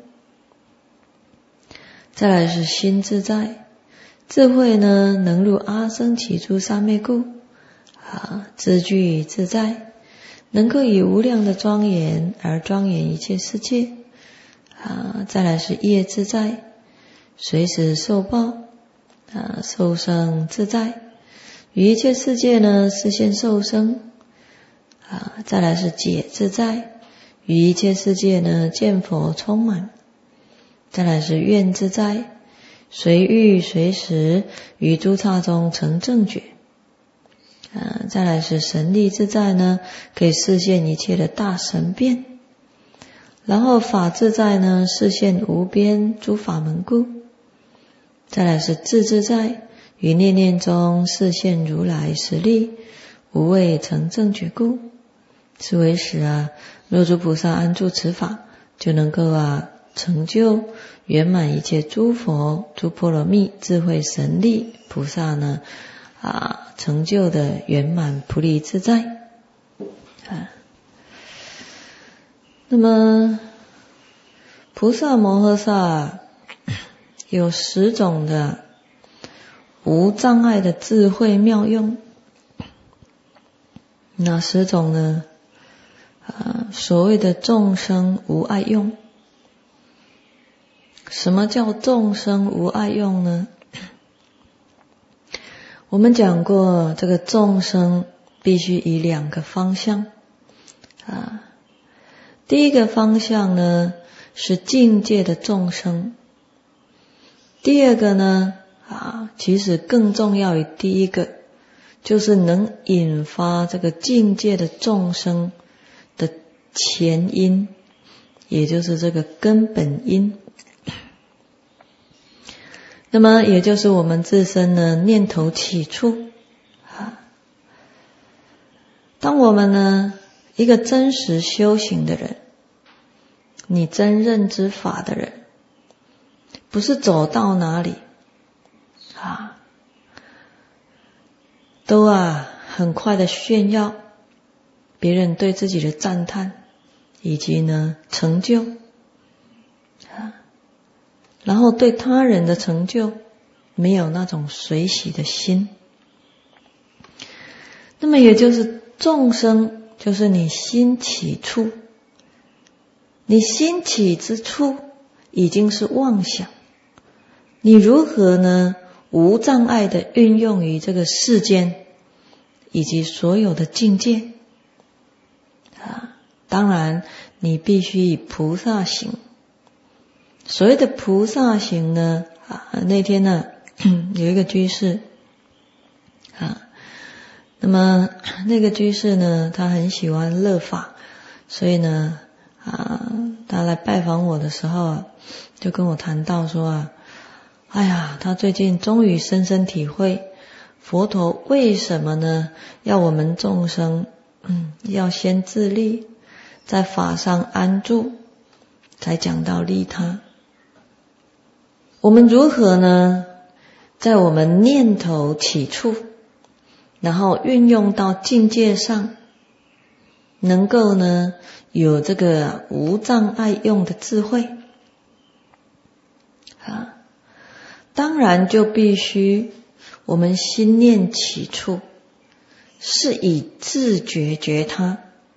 再来是心自在，智慧呢能入阿僧祇诸三昧故啊，自具自在，能够以无量的庄严而庄严一切世界啊。再来是业自在，随时受报啊，受生自在，与一切世界呢示现受生啊。再来是解自在，与一切世界呢见佛充满。再来是愿自在，随欲随时于诸刹中成正觉啊。再来是神力自在呢，可以示现一切的大神变。然后法自在呢，示现无边诸法门故。再来是智自在，于念念中示现如来实力，无畏成正觉故。是为使啊，若诸菩萨安住此法，就能够啊成就圆满一切诸佛诸波罗蜜智慧神力菩萨呢啊成就的圆满菩提自在啊。那么菩萨摩诃萨有十种的无障碍的智慧妙用。哪十种呢？啊，所谓的众生无碍用。什么叫众生无碍用呢？我们讲过，这个众生必须以两个方向啊。第一个方向呢是境界的众生，第二个呢啊，其实更重要于第一个，就是能引发这个境界的众生的前因，也就是这个根本因。那么也就是我们自身呢念头起处啊。当我们呢一个真实修行的人，你真认知法的人，不是走到哪里啊都啊很快的炫耀别人对自己的赞叹以及呢成就啊，然后对他人的成就没有那种随喜的心。那么也就是众生就是你心起处，你心起之处已经是妄想，你如何呢无障碍的运用于这个世间以及所有的境界啊？当然你必须以菩萨行。所谓的菩萨行呢啊，那天呢有一个居士啊，那么那个居士呢他很喜欢乐法，所以呢啊他来拜访我的时候啊，就跟我谈到说啊，哎呀他最近终于深深体会佛陀为什么呢要我们众生嗯要先自利，在法上安住，才讲到利他。我们如何呢在我们念头起处，然后运用到境界上，能够呢有这个无障碍用的智慧啊？当然就必须我们心念起处是以自觉觉他，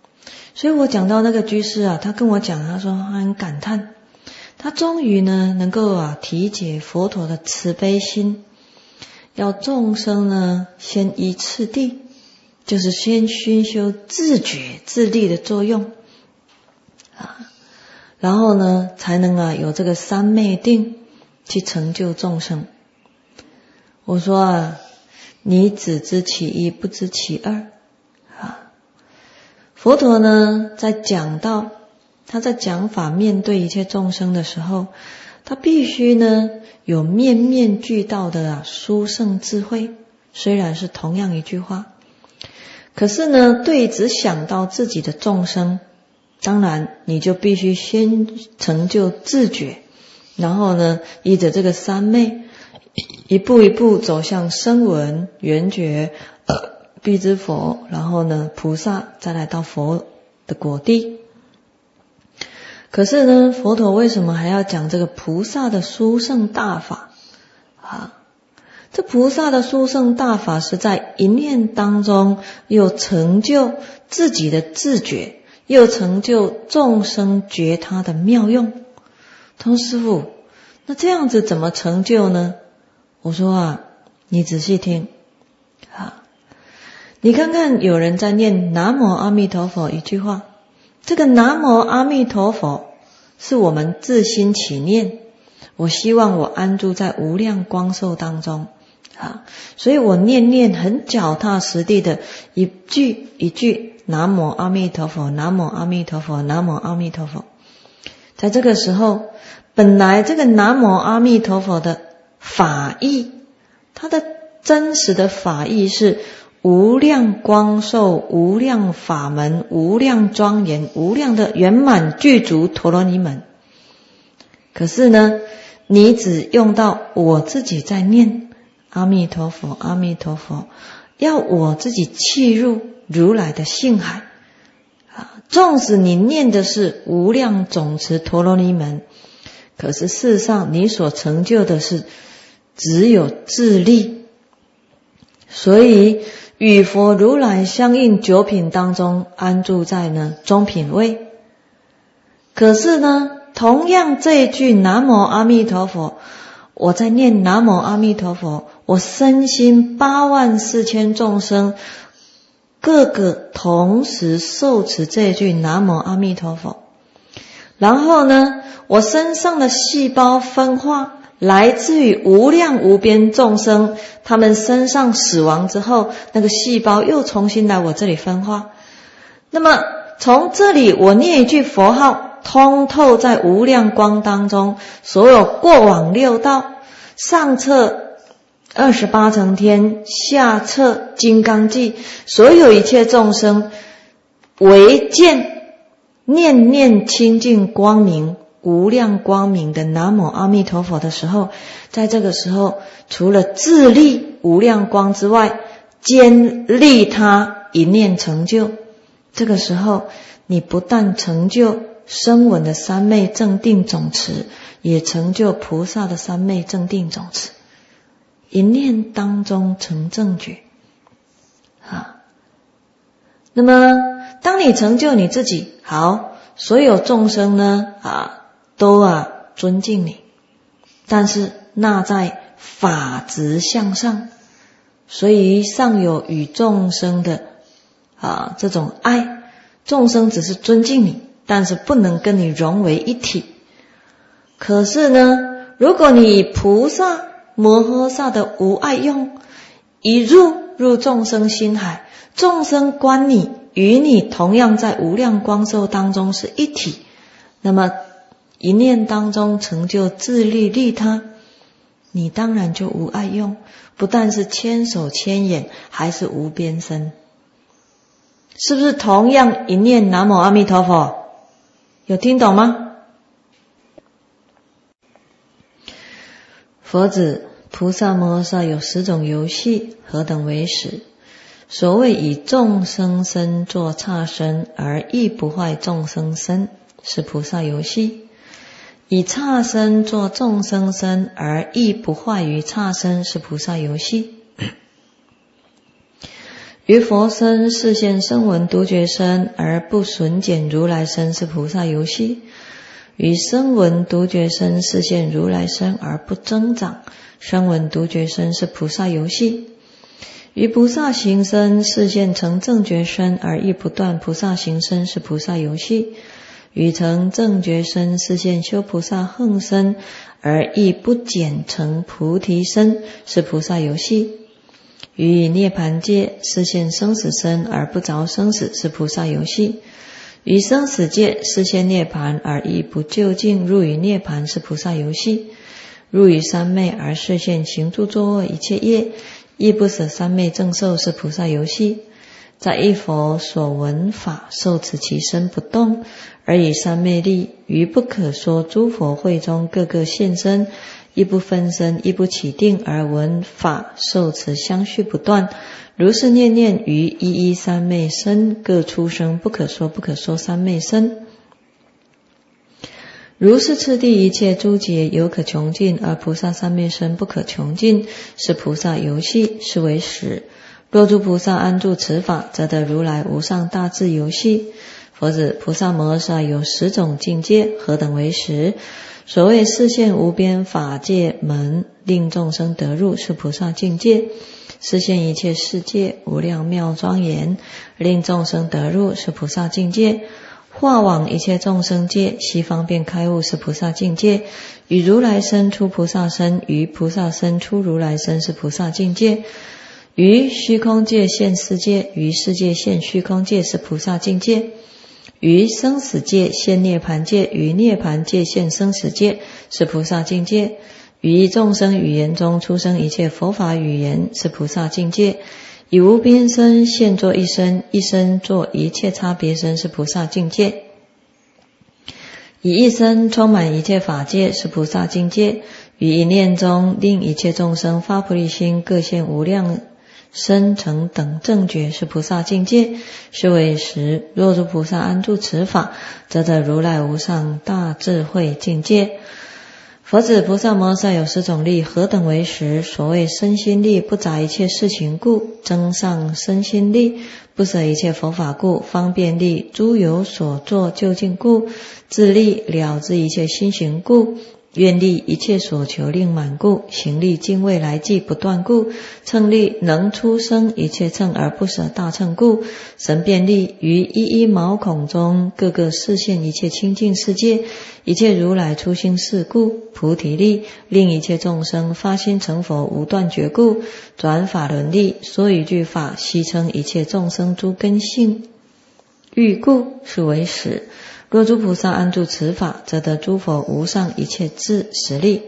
所以我讲到那个居士啊，他跟我讲，他说他很感叹，他终于呢能够啊体解佛陀的慈悲心，要众生呢先依次第，就是先熏修自觉自利的作用啊，然后呢才能啊有这个三昧定去成就众生。我说啊，你只知其一，不知其二啊。佛陀呢在讲到他在讲法面对一切众生的时候，他必须呢有面面俱到的啊殊胜智慧。虽然是同样一句话，可是呢对只想到自己的众生，当然你就必须先成就自觉，然后呢依着这个三昧一步一步走向声闻缘觉辟支佛，然后呢菩萨，再来到佛的果地。可是呢佛陀为什么还要讲这个菩萨的殊胜大法啊？这菩萨的殊胜大法是在一念当中又成就自己的自觉，又成就众生觉他的妙用。他说师父，那这样子怎么成就呢？我说啊，你仔细听啊，你看看有人在念南无阿弥陀佛一句话，这个南无阿弥陀佛是我们自心起念，我希望我安住在无量光寿当中啊，所以我念念很脚踏实地的一句一句南无阿弥陀佛，南无阿弥陀佛，南无阿弥陀佛。在这个时候，本来这个南无阿弥陀佛的法义，它的真实的法义是无量光寿、无量法门、无量庄严、无量的圆满具足陀罗尼门。可是呢你只用到我自己在念阿弥陀佛阿弥陀佛，要我自己契入如来的性海啊，纵使你念的是无量总持陀罗尼门，可是事实上你所成就的是只有自利。所以与佛如来相应九品当中安住在呢中品位。可是呢同样这一句南无阿弥陀佛，我在念南无阿弥陀佛，我身心八万四千众生各个同时受持这一句南无阿弥陀佛，然后呢我身上的细胞分化来自于无量无边众生，他们身上死亡之后，那个细胞又重新来我这里分化。那么从这里我念一句佛号，通透在无量光当中，所有过往六道，上测二十八层天，下测金刚际，所有一切众生唯见念念清净光明无量光明的南无阿弥陀佛的时候，在这个时候除了自利无量光之外，兼利他一念成就。这个时候你不但成就声闻的三昧正定总持，也成就菩萨的三昧正定总持，一念当中成正觉啊。那么当你成就你自己，好，所有众生呢啊都啊尊敬你，但是那在法执向上，所以尚有与众生的啊这种爱，众生只是尊敬你，但是不能跟你融为一体。可是呢如果你以菩萨摩诃萨的无爱用一入入众生心海，众生观你与你同样在无量光寿当中是一体，那么一念当中成就自利利他，你当然就无爱用，不但是千手千眼，还是无边身。是不是同样一念南无阿弥陀佛？有听懂吗？佛子菩萨摩诃萨有十种游戏，何等为十？所谓以众生身作刹身，而亦不坏众生身，是菩萨游戏；以刹身作众生身，而亦不坏于刹身，是菩萨游戏； 于佛身示现声闻独觉身而不损减如来身是菩萨游戏，于声闻独觉身示现如来身而不增长声闻独觉身是菩萨游戏，于菩萨行身示现成正觉身而亦不断菩萨行身是菩萨游戏，于成正觉身示现修菩萨行身而亦不减成菩提身是菩萨游戏，于涅槃界示现生死身而不着生死是菩萨游戏，于生死界示现涅槃而亦不究竟入于涅槃是菩萨游戏，入于三昧而示现行住坐卧一切业亦不舍三昧正受是菩萨游戏，在一佛所闻法受持其身不动，而以三昧力于不可说诸佛会中各个现身，亦不分身亦不起定而闻法受持相续不断，如是念念于一一三昧身各出生不可说不可说三昧身，如是次第一切诸劫犹可穷尽，而菩萨三昧身不可穷尽是菩萨游戏，是为实。若诸菩萨安住此法，则得如来无上大智游戏。佛子，菩萨摩诃萨有十种境界，何等为实？所谓示现无边法界门，令众生得入，是菩萨境界；示现一切世界无量妙庄严，令众生得入，是菩萨境界；化往一切众生界，悉方便开悟，是菩萨境界；于如来身出菩萨身，于菩萨身出如来身，是菩萨境界；于虚空界现世界，于世界现虚空界，是菩萨境界；于生死界现涅槃界，于涅槃界现生死界，是菩萨境界；于众生语言中出生一切佛法语言，是菩萨境界；以无边身现作一身，一身作一切差别身，是菩萨境界；以一身充满一切法界，是菩萨境界；于一念中令一切众生发菩提心，各现无量身成等正觉，是菩萨境界，是为实。若诸菩萨安住此法，则得如来无上大智慧境界。佛子，菩萨摩诃萨有十种力，何等为实？所谓身心力，不杂一切事情故；增上身心力，不舍一切佛法故；方便力，诸有所作究竟故；自力，了知一切心行故；愿力，一切所求令满故；行力，尽未来际不断故；乘力，能出生一切乘而不舍大乘故；神变力，于一一毛孔中各个示现一切清净世界，一切如来出心事故；菩提力，令一切众生发心成佛无断绝故；转法轮力，说一句法悉称一切众生诸根性欲故，是为实。若诸菩萨安住此法，则得诸佛无上一切智实力。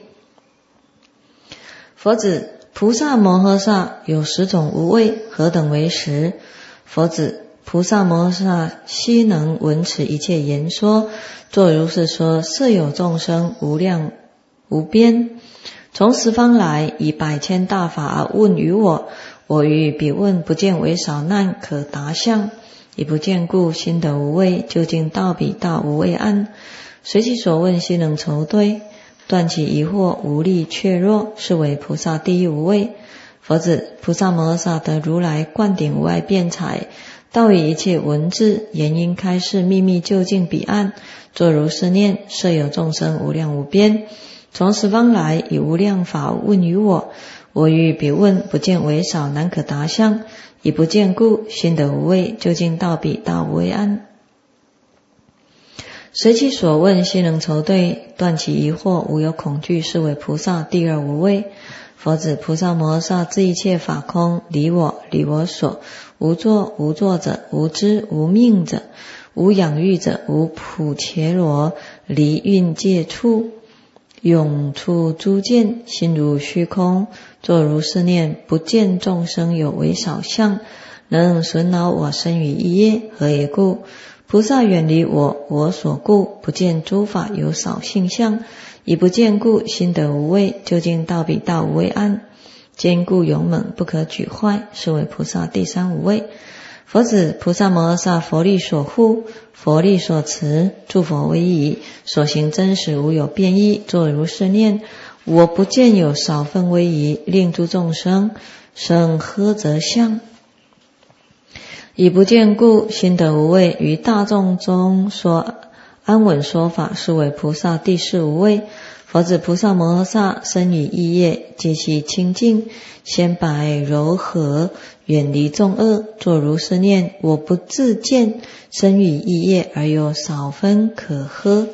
佛子，菩萨摩诃萨有十种无畏，何等为实？佛子，菩萨摩诃萨悉能闻持一切言说，作如是说，设有众生无量无边，从十方来，以百千大法而问于我，我于彼问不见为少难可答相，以不见故，心得无畏，究竟道彼大无畏岸。随其所问，悉能筹对，断其疑惑，无力怯弱，是为菩萨第一无畏。佛子，菩萨摩诃萨得如来灌顶无碍辩才，道以一切文字言音开示秘密究竟彼岸，作如是念：设有众生无量无边，从十方来，以无量法问于我，我于彼问不见为少难可答相，以不见故，心得无畏，究竟道彼大无畏岸。随其所问，悉能筹对，断其疑惑，无有恐惧，是为菩萨第二无畏。佛子，菩萨摩诃萨知一切法空，离我离我所，无作无作者，无知无命者，无养育者，无普伽罗离蕴界处，永出诸见，心如虚空，作如是念：不见众生有为少相，能损恼我身语意业，何以故？菩萨远离我我所故，不见诸法有少性相，以不见故，心得无畏，究竟道彼大无畏岸，坚固勇猛，不可沮坏，是为菩萨第三无畏。佛子，菩萨摩诃萨佛力所护，佛力所持，诸佛威仪，所行真实无有变异，作如是念：我不见有少分威仪，令诸众生生呵则相。 以不见故，心得无畏，于大众中说安稳说法，是为菩萨第四无畏。佛子菩萨摩诃萨身语意业，皆其清净，鲜白柔和，远离众恶，作如是念：我不自见身语意业而有少分可喝。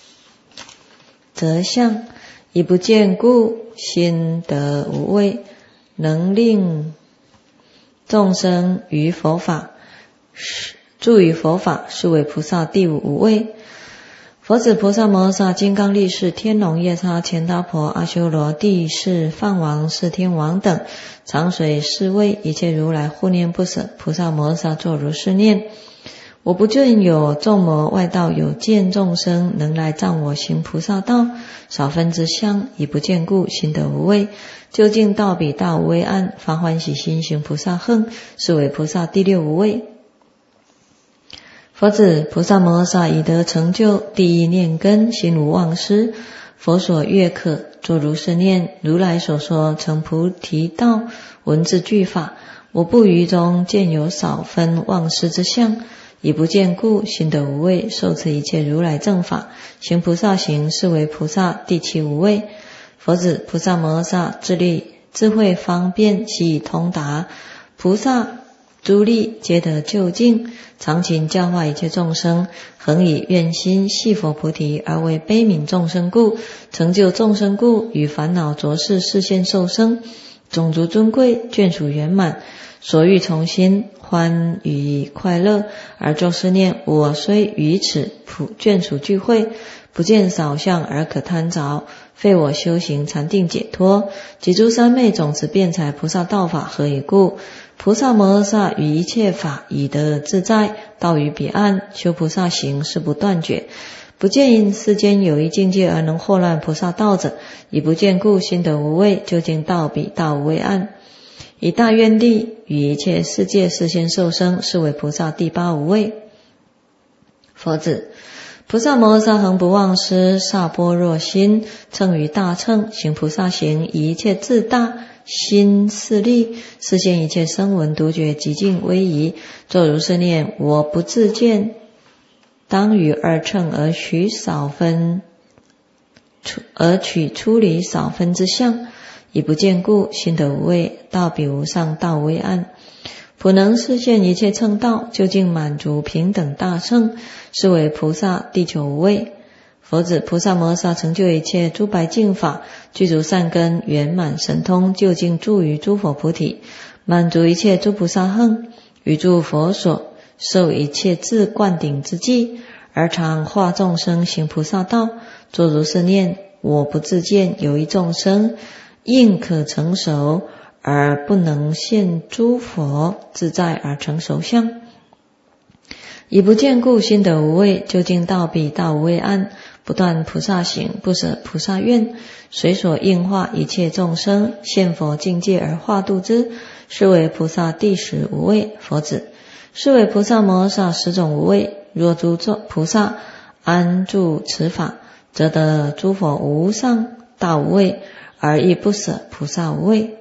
则相以不见故，心得无畏，能令众生于佛法，住于佛法，是为菩萨第五无畏。佛子菩萨摩诃萨金刚力士天龙夜叉乾达婆阿修罗地释梵王释天王等常随侍卫一切如来护念不舍。菩萨摩诃萨作如是念：我不见有众魔外道有见众生能来障我行菩萨道，少分之相，以不见故，心得无畏。究竟道比大无畏岸，发欢喜心行菩萨行，是为菩萨第六无畏。佛子菩萨摩诃萨已得成就第一念根，心无忘失，佛所悦可，作如是念：如来所说成菩提道，文字句法，我不于中见有少分忘失之相，以不见故，心得无畏，受持一切如来正法，行菩萨行，是为菩萨第七无畏。佛子菩萨摩诃萨智力智慧方便，悉以通达，菩萨诸力皆得究竟，常勤教化一切众生，恒以愿心系佛菩提，而为悲悯众生故，成就众生故，与烦恼浊世示现受生，种族尊贵，眷属圆满，所欲从心，欢愉快乐，而作是念：我虽于此普眷属聚会，不见少相而可贪着，废我修行禅定解脱，及诸三昧种子辩才菩萨道法，何以故？菩萨摩诃萨于一切法已得自在，到于彼岸，修菩萨行是不断绝，不见因世间有一境界而能惑乱菩萨道者，以不见故，心得无畏，究竟到彼大无畏岸，以大愿力与一切世界示现受生，是为菩萨第八无畏。佛子菩萨摩诃萨恒不忘失萨般若心，称于大乘，行菩萨行，以一切自大心势力，示现一切声闻独觉极尽威仪，作如是念：我不自见，当于二乘而取少分，而取出离少分之相，以不见故，心得无畏，到彼无上道无畏岸，普能示现一切乘道，究竟满足平等大乘，是为菩萨第九无畏。佛子菩萨摩诃萨成就一切诸白净法，具足善根，圆满神通，究竟住于诸佛菩提，满足一切诸菩萨行，于诸佛所，受一切智灌顶之际，而常化众生行菩萨道，作如是念：我不自见有一众生应可成熟，而不能现诸佛自在而成熟相，以不见故，心得无畏，究竟到彼大无畏岸，不断菩萨行，不舍菩萨愿，随所应化一切众生，现佛境界而化度之，是为菩萨第十无畏。佛子是为菩萨摩诃萨十种无畏，若诸菩萨安住此法，则得诸佛无上大无畏，而亦不舍菩萨无畏。